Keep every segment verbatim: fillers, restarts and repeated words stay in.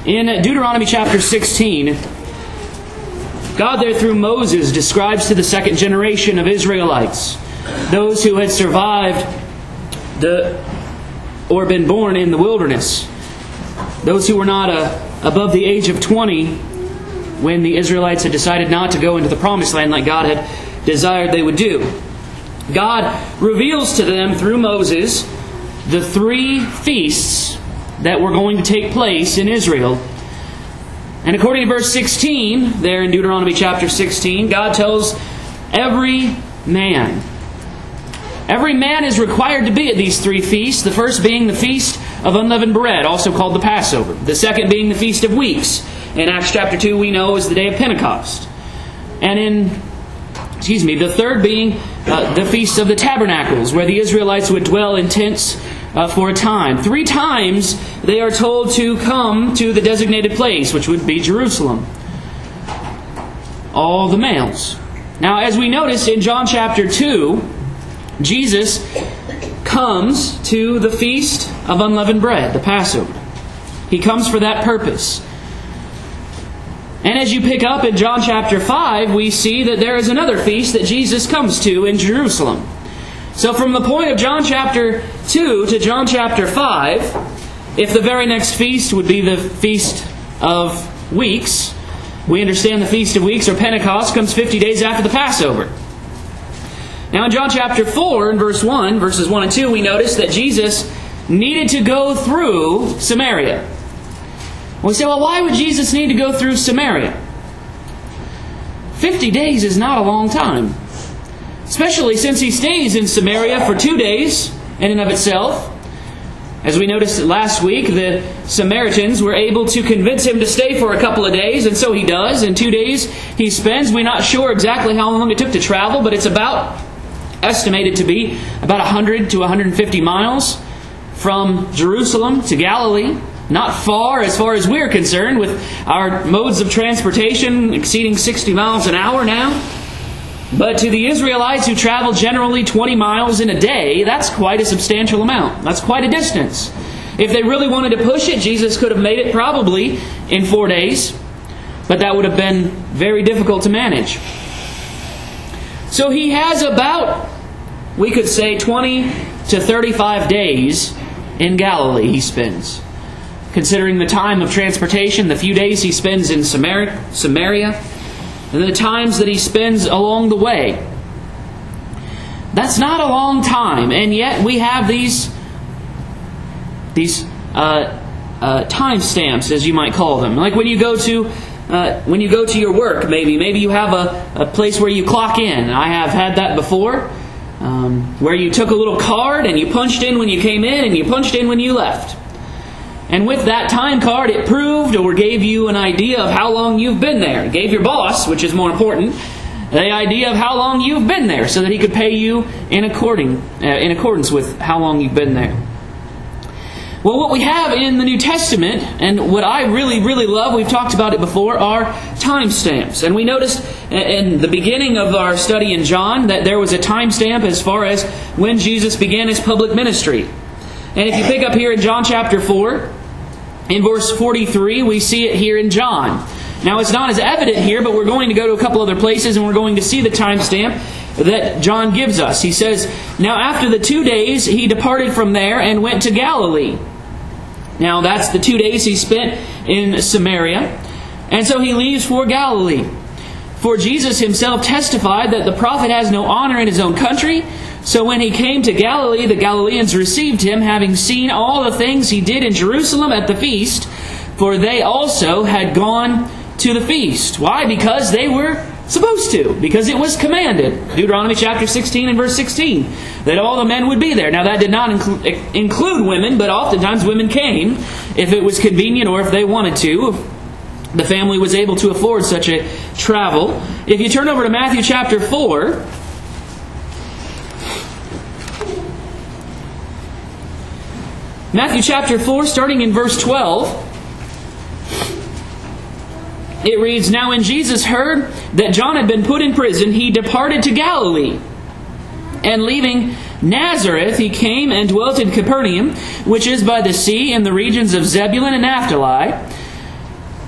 In Deuteronomy chapter sixteen, God there through Moses describes to the second generation of Israelites, those who had survived the or been born in the wilderness, those who were not uh, above the age of twenty when the Israelites had decided not to go into the promised land like God had desired they would do. God reveals to them through Moses the three feasts that were going to take place in Israel. And according to verse sixteen, there in Deuteronomy chapter sixteen, God tells every man, every man is required to be at these three feasts, the first being the Feast of Unleavened Bread, also called the Passover. The second being the Feast of Weeks. In Acts chapter two, we know is the day of Pentecost. And in, excuse me, the third being uh, the Feast of the Tabernacles, where the Israelites would dwell in tents uh, for a time. Three times they are told to come to the designated place, which would be Jerusalem. All the males. Now, as we notice in John chapter two, Jesus comes to the Feast of Unleavened Bread, the Passover. He comes for that purpose. And as you pick up in John chapter five, we see that there is another feast that Jesus comes to in Jerusalem. So from the point of John chapter two to John chapter five, if the very next feast would be the Feast of Weeks, we understand the Feast of Weeks or Pentecost comes fifty days after the Passover. Now in John chapter four, in verse one, verses one and two, we notice that Jesus needed to go through Samaria. We say, well, why would Jesus need to go through Samaria? Fifty days is not a long time. Especially since he stays in Samaria for two days in and of itself. As we noticed last week, the Samaritans were able to convince him to stay for a couple of days, and so he does. In two days he spends. We're not sure exactly how long it took to travel, but it's about, estimated to be, about one hundred to one hundred fifty miles from Jerusalem to Galilee. Not far as far as we're concerned, with our modes of transportation exceeding sixty miles an hour now. But to the Israelites who travel generally twenty miles in a day, that's quite a substantial amount. That's quite a distance. If they really wanted to push it, Jesus could have made it probably in four days. But that would have been very difficult to manage. So he has about, we could say, twenty to thirty-five days in Galilee he spends. Considering the time of transportation, the few days he spends in Samaria, and the times that he spends along the way. That's not a long time, and yet we have these these uh, uh, time stamps, as you might call them. Like when you go to uh, when you go to your work, maybe maybe you have a, a place where you clock in. I have had that before, um, where you took a little card and you punched in when you came in and you punched in when you left. And with that time card, it proved or gave you an idea of how long you've been there. It gave your boss, which is more important, the idea of how long you've been there, so that he could pay you in according uh, in accordance with how long you've been there. Well, what we have in the New Testament, and what I really, really love, we've talked about it before, are timestamps. And we noticed in the beginning of our study in John that there was a timestamp as far as when Jesus began his public ministry. And if you pick up here in John chapter four, in verse forty-three, we see it here in John. Now, it's not as evident here, but we're going to go to a couple other places and we're going to see the timestamp that John gives us. He says, "Now after the two days, he departed from there and went to Galilee." Now, that's the two days he spent in Samaria. And so he leaves for Galilee. For Jesus himself testified that the prophet has no honor in his own country. So when he came to Galilee, the Galileans received him, having seen all the things he did in Jerusalem at the feast, for they also had gone to the feast. Why? Because they were supposed to. Because it was commanded. Deuteronomy chapter sixteen and verse sixteen. That all the men would be there. Now that did not inclu- include women, but oftentimes women came if it was convenient or if they wanted to. If the family was able to afford such a travel. If you turn over to Matthew chapter four... Matthew chapter four, starting in verse twelve, it reads, "Now when Jesus heard that John had been put in prison, he departed to Galilee. And leaving Nazareth, he came and dwelt in Capernaum, which is by the sea in the regions of Zebulun and Naphtali,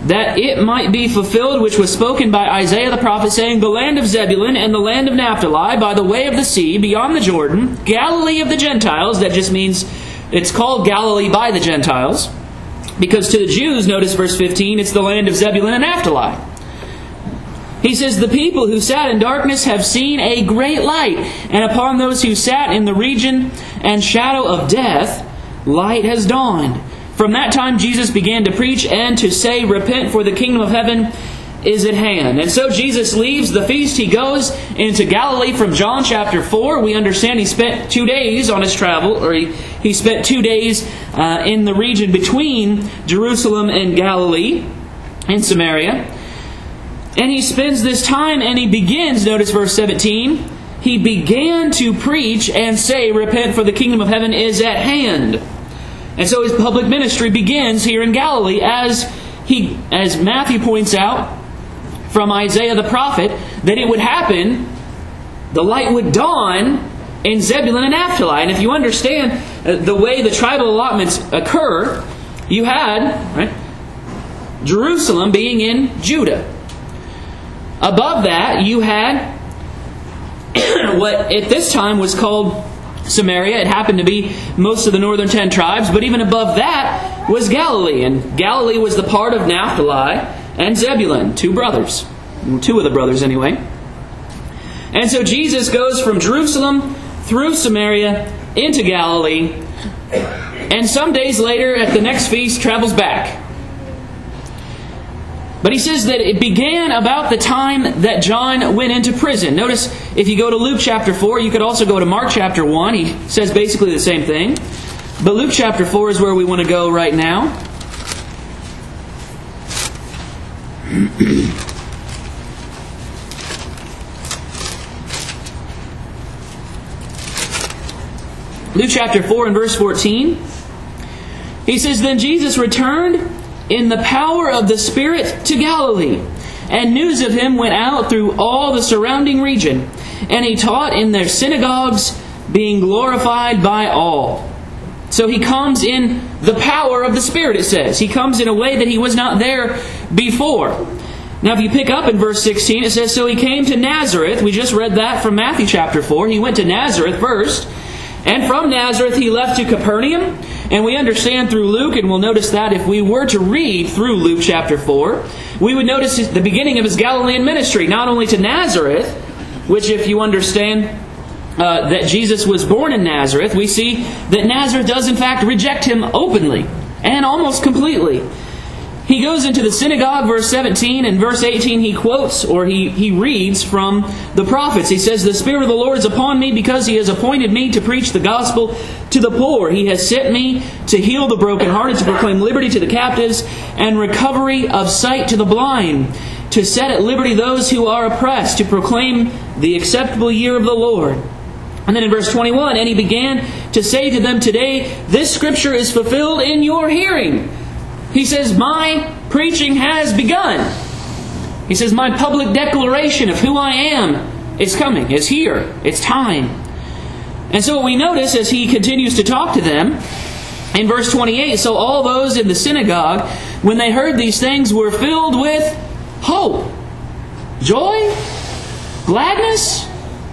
that it might be fulfilled which was spoken by Isaiah the prophet, saying, the land of Zebulun and the land of Naphtali, by the way of the sea, beyond the Jordan, Galilee of the Gentiles. That just means it's called Galilee by the Gentiles, because to the Jews, notice verse fifteen, it's the land of Zebulun and Naphtali. He says, the people who sat in darkness have seen a great light, and upon those who sat in the region and shadow of death, light has dawned. From that time Jesus began to preach and to say, repent, for the kingdom of heaven is at hand. And so Jesus leaves the feast. He goes into Galilee from John chapter four. We understand he spent two days on his travel, or he, he spent two days uh, in the region between Jerusalem and Galilee in Samaria. And he spends this time and he begins, notice verse seventeen, he began to preach and say, repent, for the kingdom of heaven is at hand. And so his public ministry begins here in Galilee, as he, as Matthew points out from Isaiah the prophet, that it would happen, the light would dawn in Zebulun and Naphtali. And if you understand the way the tribal allotments occur, you had right, Jerusalem being in Judah. Above that, you had what at this time was called Samaria. It happened to be most of the northern ten tribes, but even above that was Galilee. And Galilee was the part of Naphtali and Zebulun, two brothers. Two of the brothers anyway. And so Jesus goes from Jerusalem through Samaria into Galilee, and some days later at the next feast travels back. But he says that it began about the time that John went into prison. Notice, if you go to Luke chapter four, you could also go to Mark chapter one. He says basically the same thing. But Luke chapter four is where we want to go right now. Luke chapter four and verse fourteen. He says, then Jesus returned in the power of the Spirit to Galilee, and news of him went out through all the surrounding region. And he taught in their synagogues, being glorified by all. So he comes in the power of the Spirit, it says. He comes in a way that he was not there before. Now if you pick up in verse sixteen, it says, so he came to Nazareth. We just read that from Matthew chapter four. He went to Nazareth first. And from Nazareth he left to Capernaum. And we understand through Luke, and we'll notice that if we were to read through Luke chapter four, we would notice the beginning of his Galilean ministry, not only to Nazareth, which if you understand uh, that Jesus was born in Nazareth, we see that Nazareth does in fact reject him openly and almost completely. He goes into the synagogue, verse seventeen, and verse eighteen he quotes, or he, he reads from the prophets. He says, the Spirit of the Lord is upon me, because He has appointed me to preach the gospel to the poor. He has sent me to heal the brokenhearted, to proclaim liberty to the captives, and recovery of sight to the blind, to set at liberty those who are oppressed, to proclaim the acceptable year of the Lord. And then in verse twenty-one, and he began to say to them, today this scripture is fulfilled in your hearing. He says, my preaching has begun. He says, my public declaration of who I am is coming, is here, it's time. And so what we notice as he continues to talk to them, in verse twenty-eight, so all those in the synagogue, when they heard these things, were filled with hope. Joy? Gladness?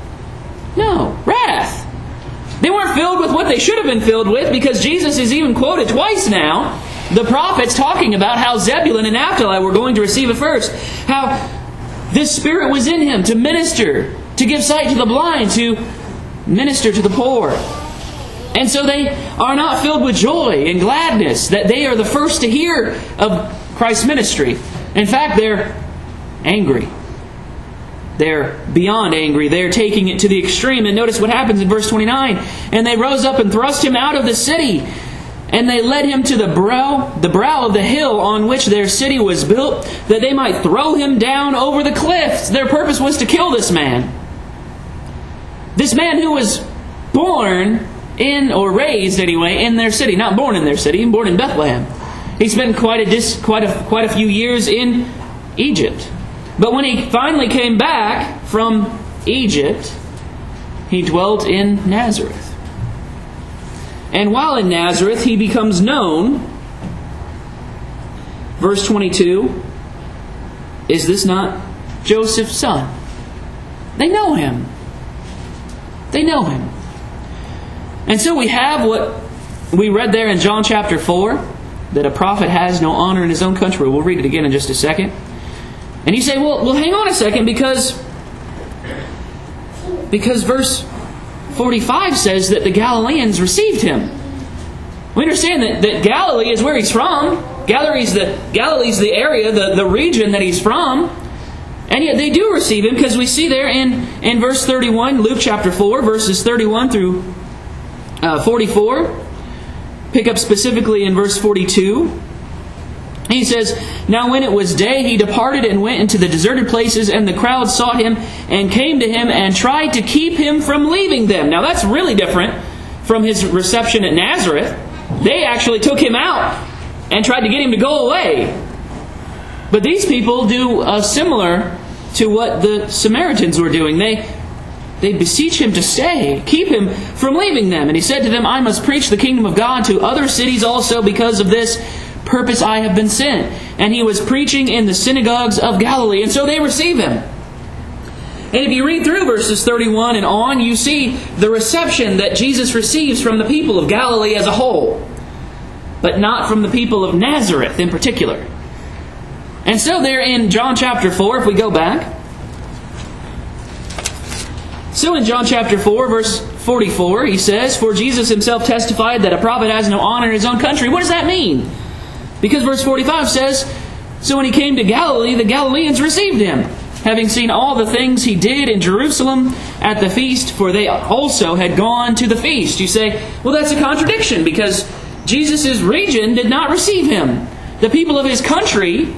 No, wrath. They weren't filled with what they should have been filled with, because Jesus is even quoted twice now, the prophets talking about how Zebulun and Naphtali were going to receive it first. How this Spirit was in him to minister, to give sight to the blind, to minister to the poor. And so they are not filled with joy and gladness that they are the first to hear of Christ's ministry. In fact, they're angry. They're beyond angry. They're taking it to the extreme. And notice what happens in verse twenty-nine. And they rose up and thrust him out of the city. And they led him to the brow, the brow of the hill on which their city was built, that they might throw him down over the cliffs. Their purpose was to kill this man. This man who was born in, or raised anyway, in their city. Not born in their city, born in Bethlehem. He spent quite a, dis, quite a, quite a few years in Egypt. But when he finally came back from Egypt, he dwelt in Nazareth. And while in Nazareth, he becomes known verse twenty-two, is this not Joseph's son? They know him. They know him. And so we have what we read there in John chapter four, that a prophet has no honor in his own country. We'll read it again in just a second. And you say, well, well, hang on a second, because, because verse forty-five says that the Galileans received him. We understand that, that Galilee is where he's from. Galilee's the, Galilee's the area, the, the region that he's from. And yet they do receive him, because we see there in, in verse thirty-one, Luke chapter four, verses thirty-one through uh, forty-four. Pick up specifically in verse forty-two. He says, "Now when it was day, he departed and went into the deserted places, and the crowd sought him and came to him and tried to keep him from leaving them." Now that's really different from his reception at Nazareth. They actually took him out and tried to get him to go away. But these people do uh, similar to what the Samaritans were doing. They They beseech him to stay, keep him from leaving them. And he said to them, "I must preach the kingdom of God to other cities also, because of this purpose I have been sent." And he was preaching in the synagogues of Galilee. And so they receive him. And if you read through verses thirty-one and on, you see the reception that Jesus receives from the people of Galilee as a whole, but not from the people of Nazareth in particular. And so there in John chapter four, if we go back, So in John chapter four, verse forty-four, he says, "For Jesus himself testified that a prophet has no honor in his own country." What does that mean? Because verse forty-five says, "So when he came to Galilee, the Galileans received him, having seen all the things he did in Jerusalem at the feast, for they also had gone to the feast." You say, well, that's a contradiction, because Jesus' region did not receive him. The people of his country,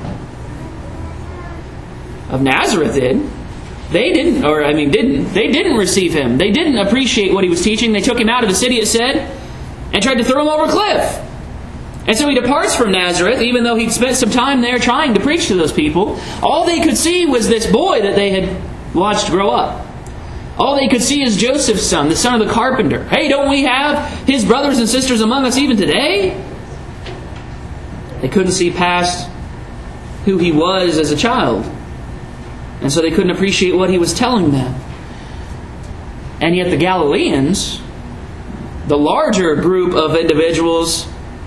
of Nazareth, did. They didn't, or I mean didn't, they didn't receive him. They didn't appreciate what he was teaching. They took him out of the city, it said, and tried to throw him over a cliff. And so he departs from Nazareth, even though he'd spent some time there trying to preach to those people. All they could see was this boy that they had watched grow up. All they could see is Joseph's son, the son of the carpenter. Hey, don't we have his brothers and sisters among us even today? They couldn't see past who he was as a child. And so they couldn't appreciate what he was telling them. And yet the Galileans, the larger group of individuals,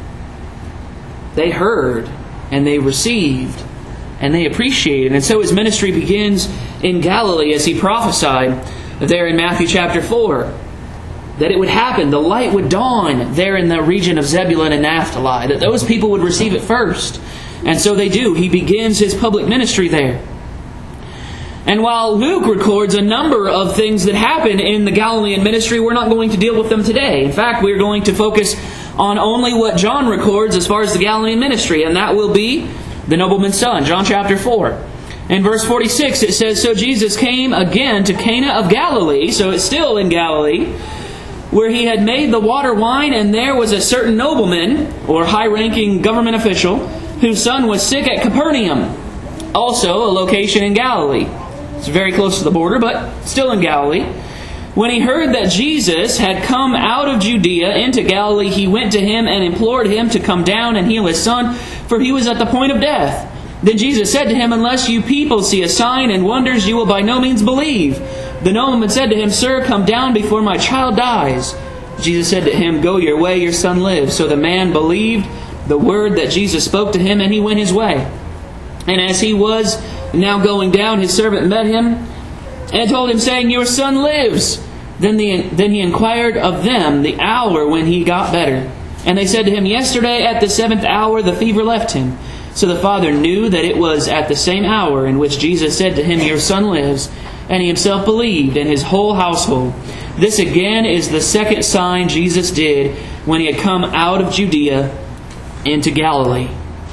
they heard and they received and they appreciated. And so his ministry begins in Galilee, as he prophesied there in Matthew chapter four. That it would happen, the light would dawn there in the region of Zebulun and Naphtali. That those people would receive it first. And so they do. He begins his public ministry there. And while Luke records a number of things that happen in the Galilean ministry, we're not going to deal with them today. In fact, we're going to focus on only what John records as far as the Galilean ministry, and that will be the nobleman's son, John chapter four. In verse forty-six, it says, "So Jesus came again to Cana of Galilee," so it's still in Galilee, "where he had made the water wine, and there was a certain nobleman," or high-ranking government official, "whose son was sick at Capernaum," also a location in Galilee. It's very close to the border, but still in Galilee. "When he heard that Jesus had come out of Judea into Galilee, he went to him and implored him to come down and heal his son, for he was at the point of death. Then Jesus said to him, 'Unless you people see a sign and wonders, you will by no means believe.' The nobleman said to him, 'Sir, come down before my child dies.' Jesus said to him, 'Go your way, your son lives.' So the man believed the word that Jesus spoke to him, and he went his way. And as he was now going down, his servant met him and told him, saying, 'Your son lives.' Then, the, then he inquired of them the hour when he got better. And they said to him, 'Yesterday at the seventh hour the fever left him.' So the father knew that it was at the same hour in which Jesus said to him, 'Your son lives.' And he himself believed, and his whole household. This again is the second sign Jesus did when he had come out of Judea into Galilee."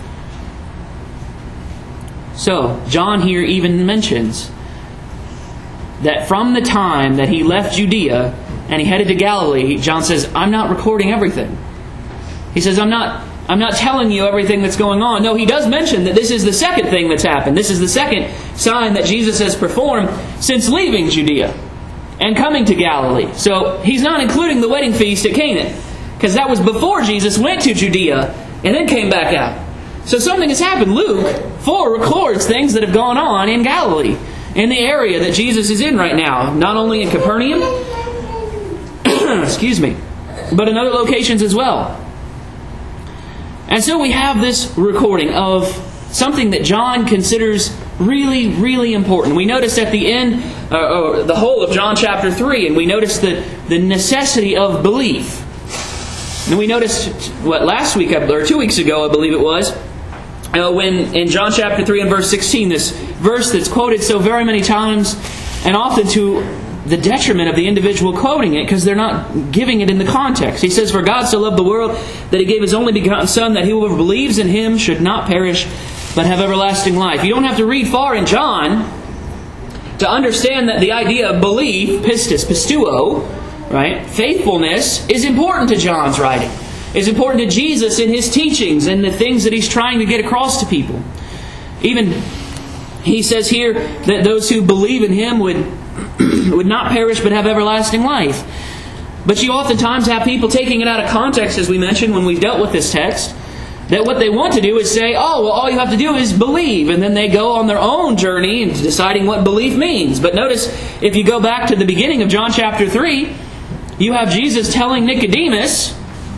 So, John here even mentions that from the time that he left Judea and he headed to Galilee, John says, I'm not recording everything. He says, I'm not, I'm not telling you everything that's going on. No, he does mention that this is the second thing that's happened. This is the second sign that Jesus has performed since leaving Judea and coming to Galilee. So, he's not including the wedding feast at Cana, because that was before Jesus went to Judea and then came back out. So something has happened. Luke four records things that have gone on in Galilee, in the area that Jesus is in right now. Not only in Capernaum, excuse me, but in other locations as well. And so we have this recording of something that John considers really, really important. We notice at the end, uh, or the whole of John chapter three, and we notice the, the necessity of belief. And we noticed, what, last week, or two weeks ago, I believe it was, uh, when in John chapter three and verse sixteen, this verse that's quoted so very many times, and often to the detriment of the individual quoting it, because they're not giving it in the context. He says, "For God so loved the world that He gave His only begotten Son, that whoever believes in Him should not perish, but have everlasting life." You don't have to read far in John to understand that the idea of belief, pistis, pistuo, right, faithfulness, is important to John's writing. It's important to Jesus in His teachings and the things that He's trying to get across to people. Even he says here that those who believe in Him would would not perish but have everlasting life. But you oftentimes have people taking it out of context, as we mentioned when we've dealt with this text, that what they want to do is say, oh, well, all you have to do is believe. And then they go on their own journey into deciding what belief means. But notice, if you go back to the beginning of John chapter three, you have Jesus telling Nicodemus,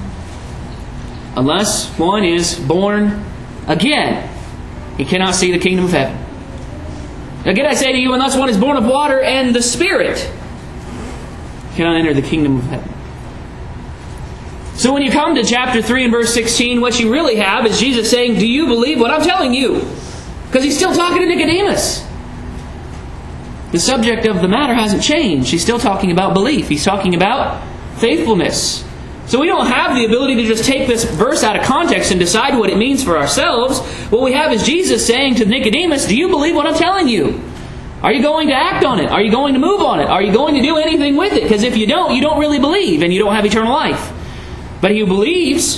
unless one is born again, he cannot see the kingdom of heaven. Again, I say to you, unless one is born of water and the Spirit, cannot enter the kingdom of heaven. So when you come to chapter three and verse sixteen, what you really have is Jesus saying, do you believe what I'm telling you? Because He's still talking to Nicodemus. The subject of the matter hasn't changed. He's still talking about belief. He's talking about faithfulness. So we don't have the ability to just take this verse out of context and decide what it means for ourselves. What we have is Jesus saying to Nicodemus, do you believe what I'm telling you? Are you going to act on it? Are you going to move on it? Are you going to do anything with it? Because if you don't, you don't really believe and you don't have eternal life. But he who believes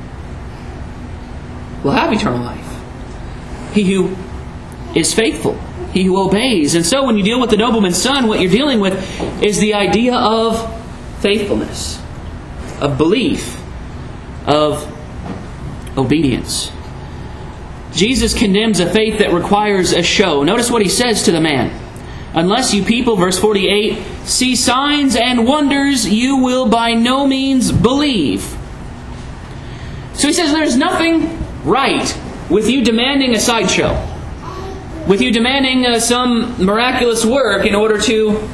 will have eternal life. He who is faithful, he who obeys. And so when you deal with the nobleman's son, what you're dealing with is the idea of faithfulness, of belief, of obedience. Jesus condemns a faith that requires a show. Notice what He says to the man. Unless you people, verse forty-eight, see signs and wonders, you will by no means believe. So He says there's nothing right with you demanding a sideshow, with you demanding uh, some miraculous work in order to,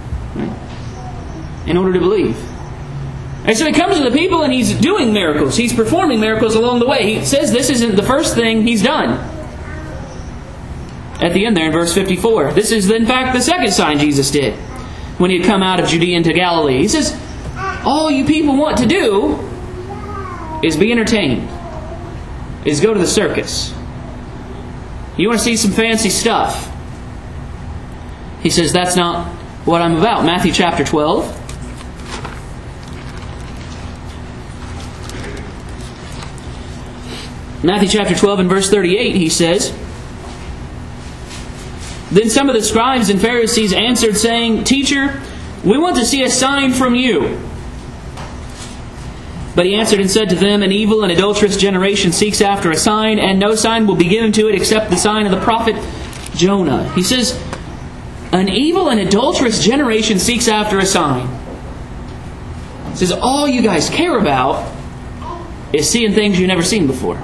in order to believe. And so He comes to the people and He's doing miracles. He's performing miracles along the way. He says this isn't the first thing He's done. At the end there in verse fifty-four. This is in fact the second sign Jesus did when He had come out of Judea into Galilee. He says, all you people want to do is be entertained, is go to the circus. You want to see some fancy stuff. He says, that's not what I'm about. Matthew chapter twelve. Matthew chapter twelve and verse thirty-eight, He says, then some of the scribes and Pharisees answered, saying, Teacher, we want to see a sign from you. But He answered and said to them, an evil and adulterous generation seeks after a sign, and no sign will be given to it except the sign of the prophet Jonah. He says, an evil and adulterous generation seeks after a sign. He says, all you guys care about is seeing things you've never seen before.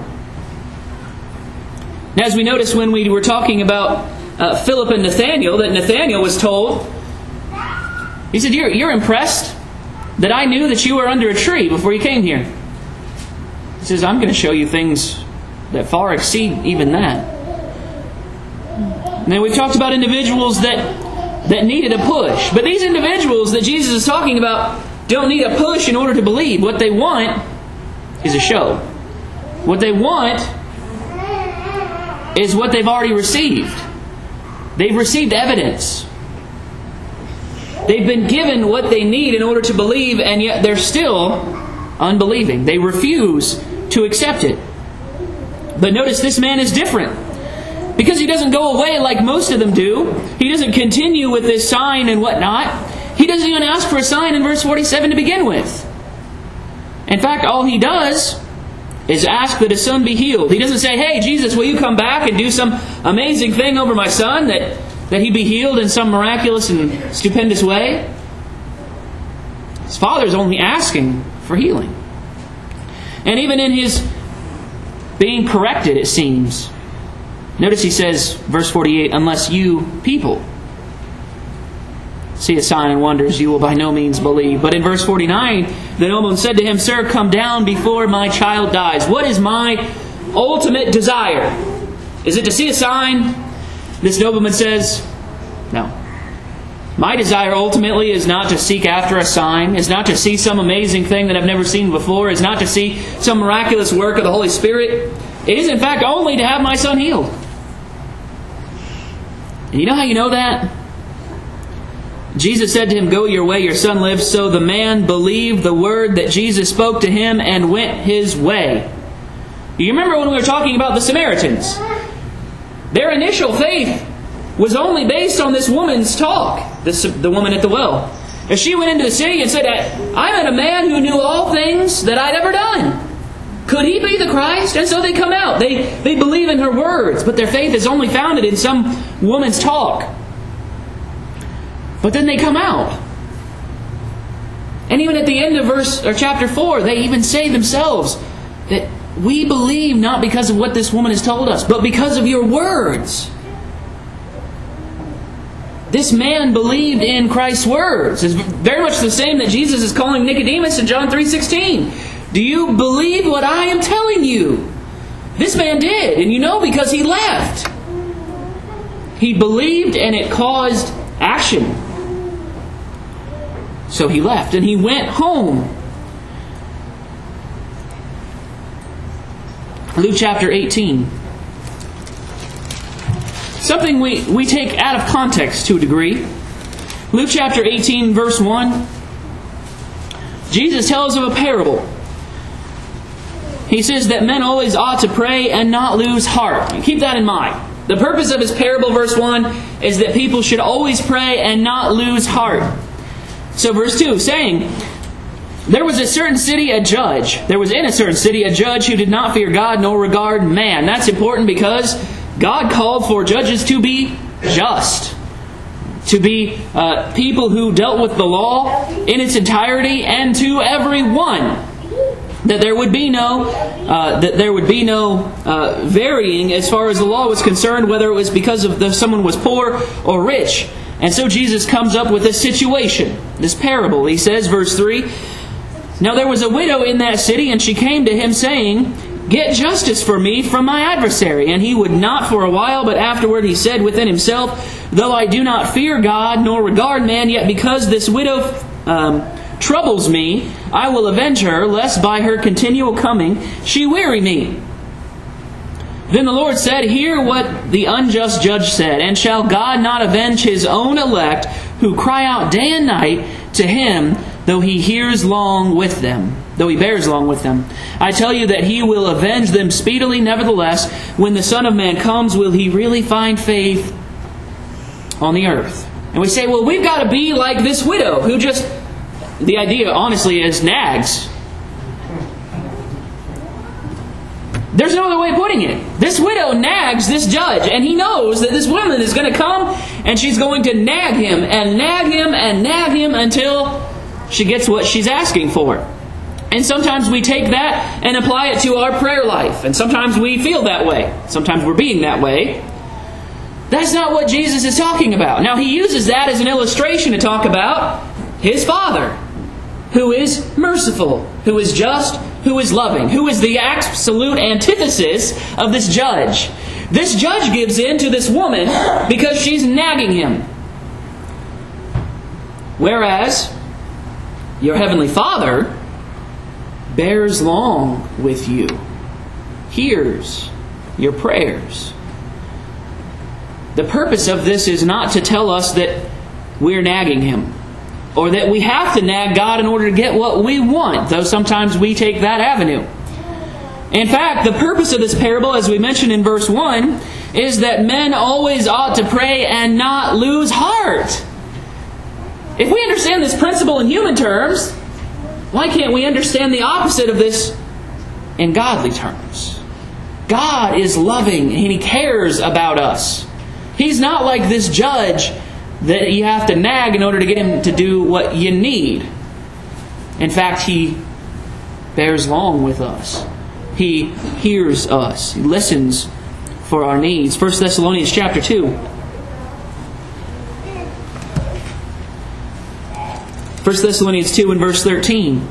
Now, as we noticed when we were talking about uh, Philip and Nathanael, that Nathanael was told, he said, you're, you're impressed that I knew that you were under a tree before you came here. He says, I'm going to show you things that far exceed even that. And then we've talked about individuals that, that needed a push. But these individuals that Jesus is talking about don't need a push in order to believe. What they want is a show. What they want is what they've already received. They've received evidence. They've been given what they need in order to believe, and yet they're still unbelieving. They refuse to accept it. But notice this man is different. Because he doesn't go away like most of them do. He doesn't continue with this sign and whatnot. He doesn't even ask for a sign in verse forty-seven to begin with. In fact, all he does is asked that his son be healed. He doesn't say, hey, Jesus, will you come back and do some amazing thing over my son, that, that he be healed in some miraculous and stupendous way? His father is only asking for healing. And even in his being corrected, it seems, notice he says, verse forty-eight, unless you people see a sign and wonders, you will by no means believe. But in verse forty-nine, the nobleman said to him, Sir, come down before my child dies. What is my ultimate desire? Is it to see a sign? This nobleman says, no. My desire ultimately is not to seek after a sign, is not to see some amazing thing that I've never seen before, is not to see some miraculous work of the Holy Spirit. It is in fact only to have my son healed. And you know how you know that? Jesus said to him, go your way, your son lives. So the man believed the word that Jesus spoke to him and went his way. You remember when we were talking about the Samaritans? Their initial faith was only based on this woman's talk, this, the woman at the well. As she went into the city and said, I met a man who knew all things that I'd ever done. Could he be the Christ? And so they come out. They, they believe in her words, but their faith is only founded in some woman's talk. But then they come out. And even at the end of verse or chapter four, they even say themselves that we believe not because of what this woman has told us, but because of your words. This man believed in Christ's words. It's very much the same that Jesus is calling Nicodemus in John three sixteen. Do you believe what I am telling you? This man did, and you know because he left. He believed and it caused action. So he left and he went home. Luke chapter eighteen. Something we, we take out of context to a degree. Luke chapter eighteen, verse one. Jesus tells of a parable. He says that men always ought to pray and not lose heart. Keep that in mind. The purpose of his parable, verse one, is that people should always pray and not lose heart. So verse two, saying, there was a certain city a judge. There was in a certain city a judge who did not fear God nor regard man. That's important because God called for judges to be just. To be uh, people who dealt with the law in its entirety and to everyone. That there would be no, uh, that there would be no uh, varying as far as the law was concerned, whether it was because of the, someone was poor or rich. And so Jesus comes up with this situation, this parable. He says, verse three, now there was a widow in that city, and she came to him, saying, get justice for me from my adversary. And he would not for a while, but afterward he said within himself, though I do not fear God nor regard man, yet because this widow um, troubles me, I will avenge her, lest by her continual coming she weary me. Then the Lord said, hear what the unjust judge said, and shall God not avenge his own elect, who cry out day and night to him, though he hears long with them, though he bears long with them? I tell you that he will avenge them speedily. Nevertheless, when the Son of Man comes, will he really find faith on the earth? And we say, well, we've got to be like this widow, who just, the idea, honestly, is nags. There's no other way of putting it. This widow nags this judge, and he knows that this woman is going to come, and she's going to nag him, and nag him, and nag him, until she gets what she's asking for. And sometimes we take that and apply it to our prayer life, and sometimes we feel that way. Sometimes we're being that way. That's not what Jesus is talking about. Now, he uses that as an illustration to talk about his Father, who is merciful, who is just, who is loving, who is the absolute antithesis of this judge. This judge gives in to this woman because she's nagging him. Whereas your heavenly Father bears long with you, hears your prayers. The purpose of this is not to tell us that we're nagging him, or that we have to nag God in order to get what we want, though sometimes we take that avenue. In fact, the purpose of this parable, as we mentioned in verse one, is that men always ought to pray and not lose heart. If we understand this principle in human terms, why can't we understand the opposite of this in godly terms. God is loving and He cares about us. He's not like this judge that you have to nag in order to get Him to do what you need. In fact, He bears long with us. He hears us. He listens for our needs. First Thessalonians chapter two. First Thessalonians two and verse thirteen.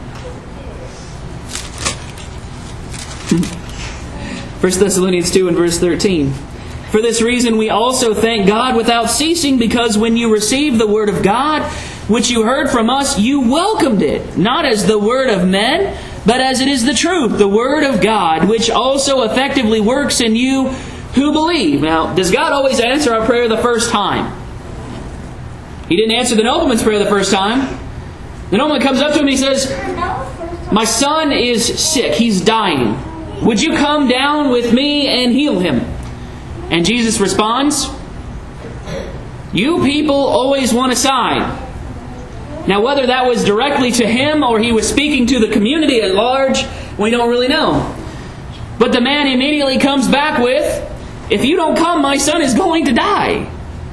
First Thessalonians two and verse thirteen. For this reason we also thank God without ceasing, because when you received the word of God, which you heard from us, you welcomed it, not as the word of men, but as it is the truth, the word of God, which also effectively works in you who believe. Now, does God always answer our prayer the first time? He didn't answer the nobleman's prayer the first time. The nobleman comes up to him and he says, my son is sick. He's dying. Would you come down with me and heal him? And Jesus responds, you people always want a sign. Now, whether that was directly to him or he was speaking to the community at large, we don't really know. But the man immediately comes back with, if you don't come, my son is going to die.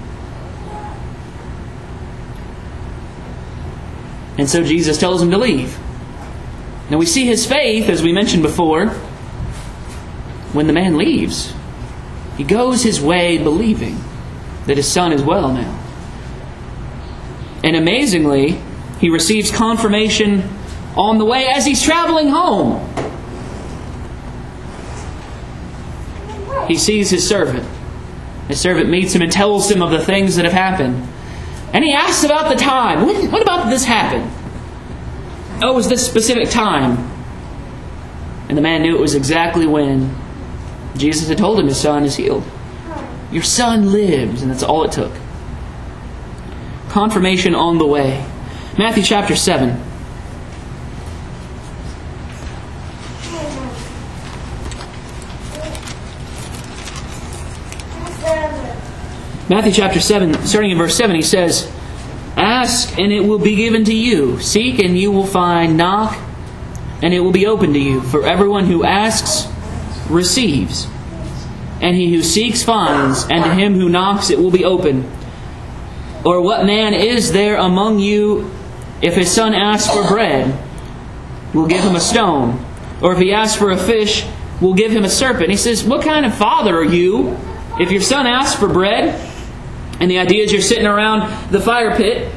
And so Jesus tells him to leave. Now we see his faith, as we mentioned before, when the man leaves. He goes his way believing that his son is well now. And amazingly, he receives confirmation on the way as he's traveling home. He sees his servant. His servant meets him and tells him of the things that have happened. And he asks about the time. When, when about this happened? Oh, it was this specific time. And the man knew it was exactly when Jesus had told him his son is healed. Your son lives, and that's all it took. Confirmation on the way. Matthew chapter seven. Matthew chapter seven, starting in verse seven, he says, ask and it will be given to you. Seek and you will find. Knock and it will be opened to you. For everyone who asks receives. And he who seeks finds. And to him who knocks it will be opened. Or what man is there among you, if his son asks for bread, will give him a stone? Or if he asks for a fish, will give him a serpent? He says, what kind of father are you, if your son asks for bread? And the idea is you're sitting around the fire pit,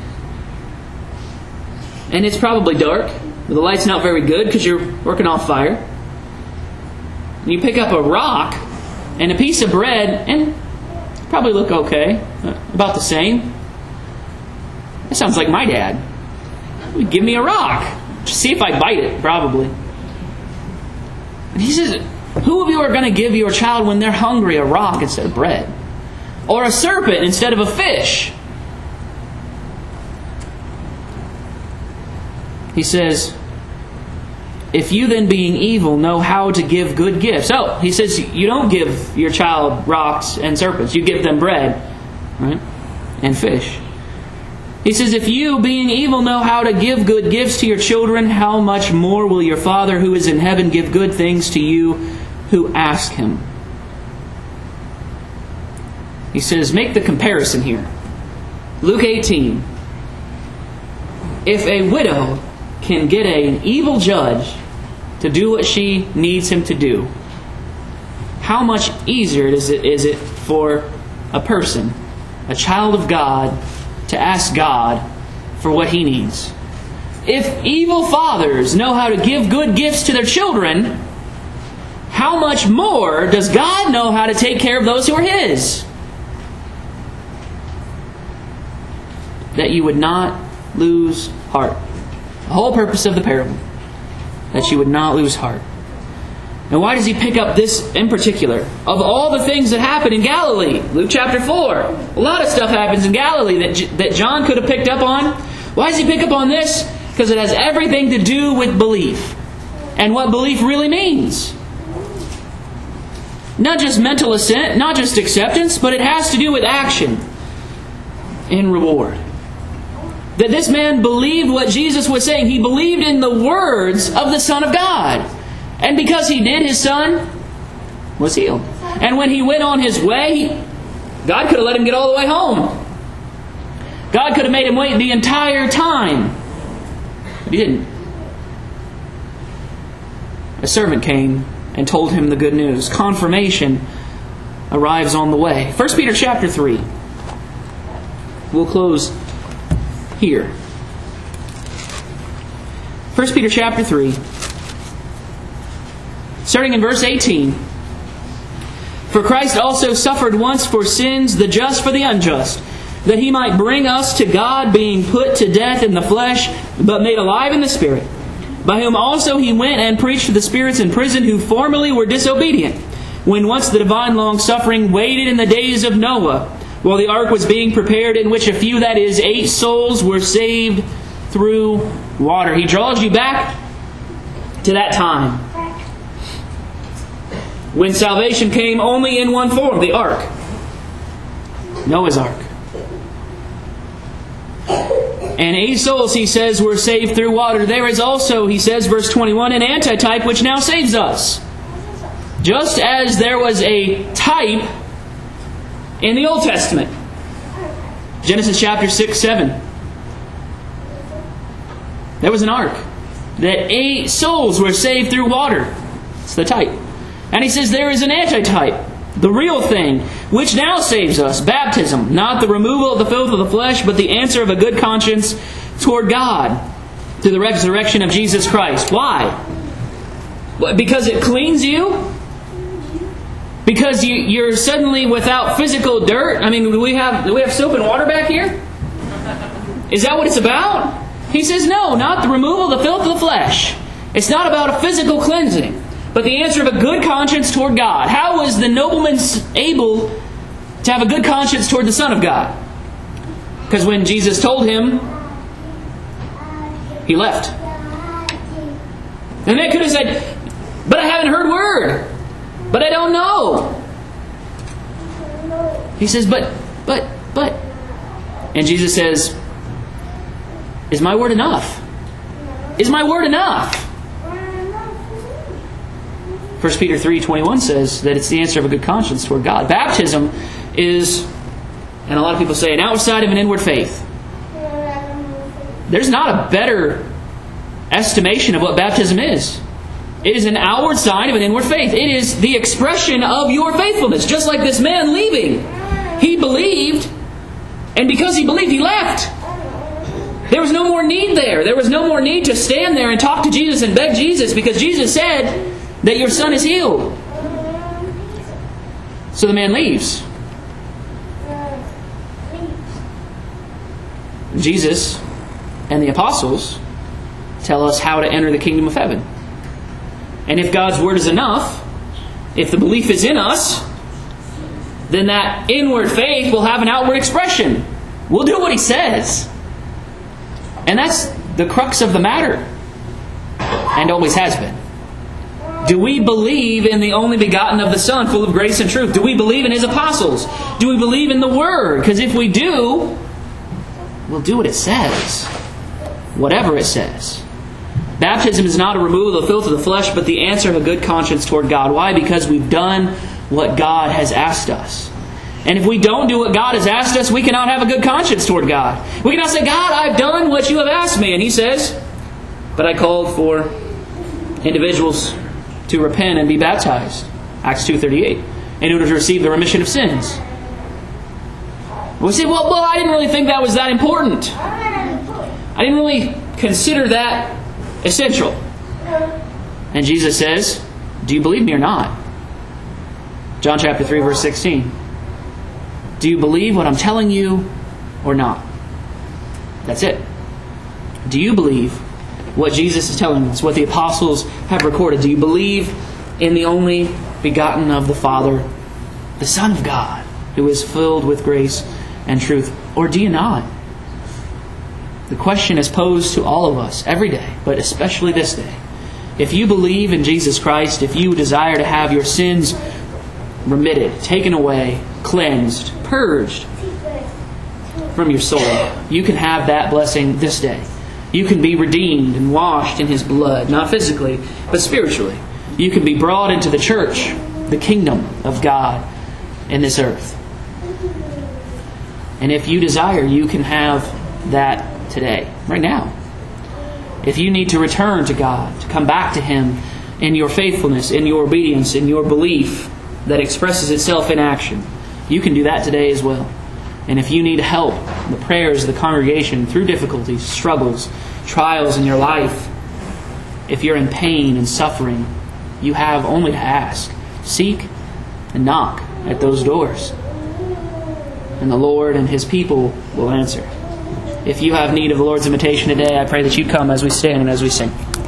and it's probably dark. The light's not very good because you're working off fire. And you pick up a rock and a piece of bread, and probably look okay, about the same. That sounds like my dad. Give me a rock. Just see if I bite it, probably. And he says, who of you are going to give your child when they're hungry a rock instead of bread? Or a serpent instead of a fish? He says, if you then being evil know how to give good gifts. Oh, he says you don't give your child rocks and serpents. You give them bread, right? And fish. He says, if you being evil know how to give good gifts to your children, how much more will your Father who is in heaven give good things to you who ask Him? He says, make the comparison here. Luke eighteen. If a widow can get an evil judge to do what she needs him to do, how much easier is it, is it for a person, a child of God, to ask God for what he needs? If evil fathers know how to give good gifts to their children, how much more does God know how to take care of those who are His? That you would not lose heart. The whole purpose of the parable. That you would not lose heart. And why does he pick up this in particular? Of all the things that happen in Galilee, Luke chapter four, a lot of stuff happens in Galilee that, that John could have picked up on. Why does he pick up on this? Because it has everything to do with belief. And what belief really means. Not just mental assent, not just acceptance, but it has to do with action and reward. That this man believed what Jesus was saying. He believed in the words of the Son of God. And because he did, his son was healed. And when he went on his way, God could have let him get all the way home. God could have made him wait the entire time. But He didn't. A servant came and told him the good news. Confirmation arrives on the way. First Peter chapter three. We'll close here. First Peter chapter three. Starting in verse eighteen. For Christ also suffered once for sins, the just for the unjust, that He might bring us to God, being put to death in the flesh, but made alive in the Spirit, by whom also He went and preached to the spirits in prison, who formerly were disobedient, when once the divine long-suffering waited in the days of Noah, while the ark was being prepared, in which a few, that is, eight souls, were saved through water. He draws you back to that time when salvation came only in one form, the ark. Noah's ark. And eight souls, he says, were saved through water. There is also, he says, verse twenty-one, an antitype which now saves us. Just as there was a type in the Old Testament. Genesis chapter six, seven. There was an ark that eight souls were saved through water. It's the type. And he says there is an antitype, the real thing, which now saves us. Baptism, not the removal of the filth of the flesh, but the answer of a good conscience toward God through the resurrection of Jesus Christ. Why? Because it cleans you? Because you, you're suddenly without physical dirt? I mean, do we have, do we have soap and water back here? Is that what it's about? He says, no, not the removal of the filth of the flesh. It's not about a physical cleansing, but the answer of a good conscience toward God. How was the nobleman able to have a good conscience toward the Son of God? Because when Jesus told him, he left. And they could have said, but I haven't heard word. But I don't know. He says, but, but, but. And Jesus says, is my word enough? Is my word enough? First Peter three twenty-one says that it's the answer of a good conscience toward God. Baptism is, and a lot of people say, an outside of an inward faith. There's not a better estimation of what baptism is. It is an outward sign of an inward faith. It is the expression of your faithfulness. Just like this man leaving. He believed, and because he believed, he left. There was no more need there. There was no more need to stand there and talk to Jesus and beg Jesus, because Jesus said that your son is healed. So the man leaves. Jesus and the apostles tell us how to enter the kingdom of heaven. And if God's word is enough, if the belief is in us, then that inward faith will have an outward expression. We'll do what He says. And that's the crux of the matter. And always has been. Do we believe in the only begotten of the Son, full of grace and truth? Do we believe in His apostles? Do we believe in the Word? Because if we do, we'll do what it says. Whatever it says. Baptism is not a removal of the filth of the flesh, but the answer of a good conscience toward God. Why? Because we've done what God has asked us. And if we don't do what God has asked us, we cannot have a good conscience toward God. We cannot say, God, I've done what you have asked me. And He says, but I called for individuals to repent and be baptized. Acts two thirty-eight. In order to receive the remission of sins. We say, well, well, I didn't really think that was that important. I didn't really consider that essential. And Jesus says, do you believe me or not? John chapter three, verse sixteen. Do you believe what I'm telling you or not? That's it. Do you believe what Jesus is telling us, what the apostles have recorded? Do you believe in the only begotten of the Father, the Son of God, who is filled with grace and truth? Or do you not? The question is posed to all of us every day, but especially this day. If you believe in Jesus Christ, if you desire to have your sins remitted, taken away, cleansed, purged from your soul, you can have that blessing this day. You can be redeemed and washed in His blood, not physically, but spiritually. You can be brought into the church, the kingdom of God in this earth. And if you desire, you can have that today, right now. If you need to return to God, to come back to Him in your faithfulness, in your obedience, in your belief that expresses itself in action, you can do that today as well. And if you need help, the prayers of the congregation through difficulties, struggles, trials in your life, if you're in pain and suffering, you have only to ask, seek, and knock at those doors. And the Lord and His people will answer. If you have need of the Lord's invitation today, I pray that you'd come as we stand and as we sing.